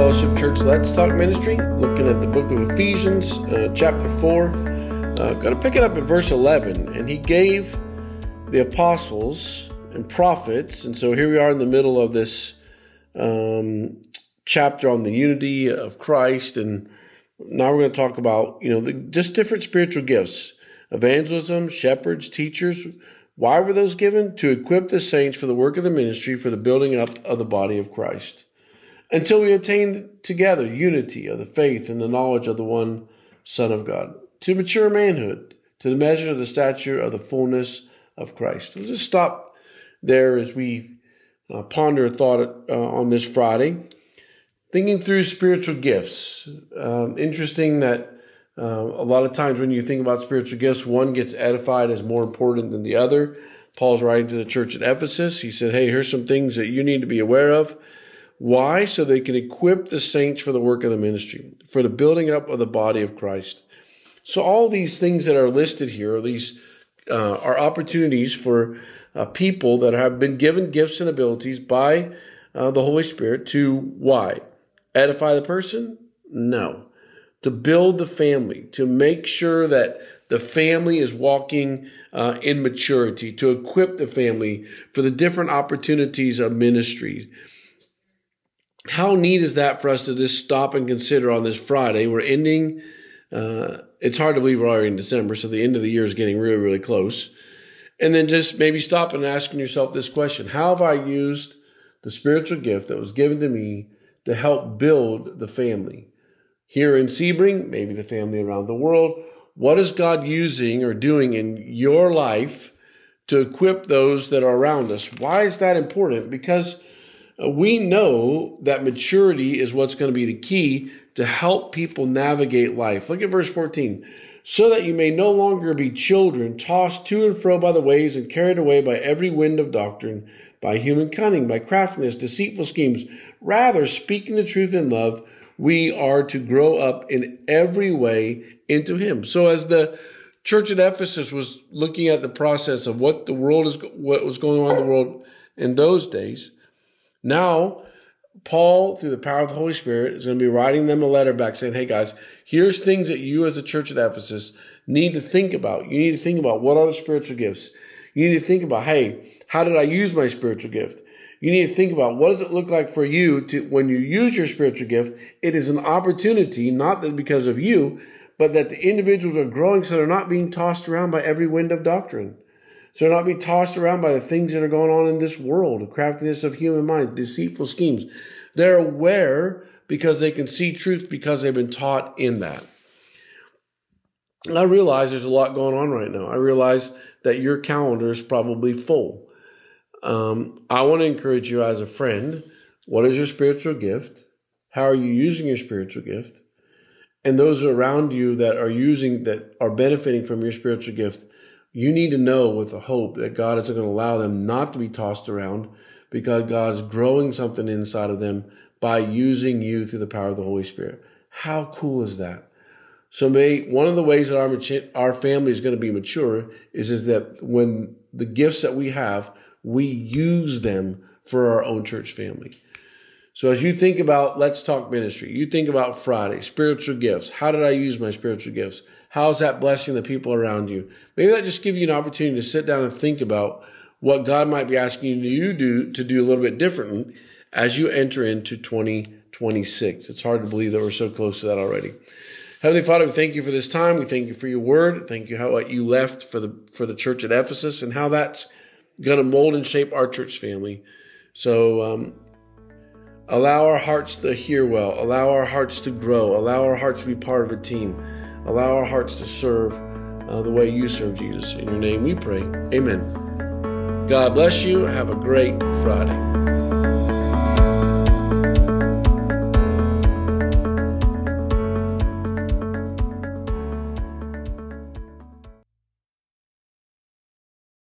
Fellowship Church Let's Talk Ministry, looking at the book of Ephesians, chapter 4. Going to pick it up at verse 11. And he gave the apostles and prophets, and so here we are in the middle of this chapter on the unity of Christ, and now we're going to talk about, just different spiritual gifts. Evangelism, shepherds, teachers. Why were those given? To equip the saints for the work of the ministry, for the building up of the body of Christ, until we attain together unity of the faith and the knowledge of the one Son of God, to mature manhood, to the measure of the stature of the fullness of Christ. We'll just stop there as we ponder a thought on this Friday, thinking through spiritual gifts. Interesting that a lot of times when you think about spiritual gifts, one gets edified as more important than the other. Paul's writing to the church at Ephesus. He said, hey, here's some things that you need to be aware of. Why? So they can equip the saints for the work of the ministry, for the building up of the body of Christ. So all these things that are listed here, these are opportunities for people that have been given gifts and abilities by the Holy Spirit to, why? Edify the person? No. To build the family, to make sure that the family is walking in maturity, to equip the family for the different opportunities of ministry. How neat is that for us to just stop and consider on this Friday? We're ending, it's hard to believe we're already in December, so the end of the year is getting really, really close. And then just maybe stop and asking yourself this question: how have I used the spiritual gift that was given to me to help build the family? Here in Sebring, maybe the family around the world. What is God using or doing in your life to equip those that are around us? Why is that important? Because we know that maturity is what's going to be the key to help people navigate life. Look at verse 14. So that you may no longer be children, tossed to and fro by the waves and carried away by every wind of doctrine, by human cunning, by craftiness, deceitful schemes. Rather, speaking the truth in love, we are to grow up in every way into Him. So as the church at Ephesus was looking at the process of what was going on in the world in those days, now Paul, through the power of the Holy Spirit, is going to be writing them a letter back saying, hey guys, here's things that you as a church at Ephesus need to think about. You need to think about what are the spiritual gifts. You need to think about, hey, how did I use my spiritual gift? You need to think about what does it look like for you to, when you use your spiritual gift, it is an opportunity, not that because of you, but that the individuals are growing so they're not being tossed around by every wind of doctrine. So they're not being tossed around by the things that are going on in this world, the craftiness of human mind, deceitful schemes. They're aware because they can see truth because they've been taught in that. And I realize there's a lot going on right now. I realize that your calendar is probably full. I want to encourage you as a friend. What is your spiritual gift? How are you using your spiritual gift? And those around you that are benefiting from your spiritual gift, you need to know with the hope that God is going to allow them not to be tossed around because God's growing something inside of them by using you through the power of the Holy Spirit. How cool is that? So one of the ways that our family is going to be mature is that when the gifts that we have, we use them for our own church family. So as you think about Let's Talk Ministry, you think about Friday, spiritual gifts. How did I use my spiritual gifts? How is that blessing the people around you? Maybe that just gives you an opportunity to sit down and think about what God might be asking you to do a little bit differently as you enter into 2026. It's hard to believe that we're so close to that already. Heavenly Father, we thank you for this time. We thank you for your word. Thank you what you left for the church at Ephesus and how that's going to mold and shape our church family. So allow our hearts to hear well. Allow our hearts to grow. Allow our hearts to be part of a team. Allow our hearts to serve the way you serve, Jesus. In your name we pray. Amen. God bless you. Have a great Friday.